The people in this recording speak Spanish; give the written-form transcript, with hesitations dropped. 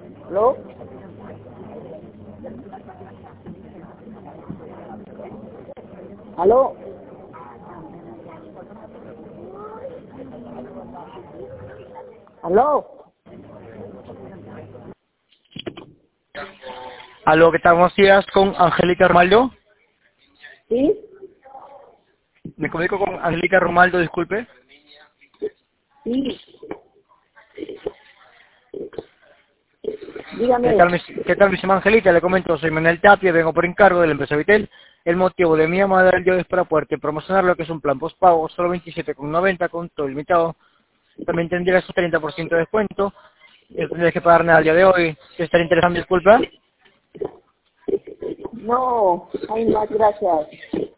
¿Aló? ¿Aló? ¿Aló? Aló, ¿qué tal? Buenos días, con Angélica Romaldo. ¿Sí? Me comunico con Angélica Romaldo, disculpe. Sí. ¿Qué Dígame. tal, qué tal, mi estimada Angélica? Le comento, soy Manuel Tapia, vengo por encargo de la empresa Vitel. El motivo de mi llamada del día de hoy es para poderte promocionar lo que es un plan postpago, solo 27,90 con todo limitado. También tendrías un 30% de descuento. Y no tendrías que pagar nada al día de hoy. ¿Te estaría interesando, disculpa? No, hay más, gracias.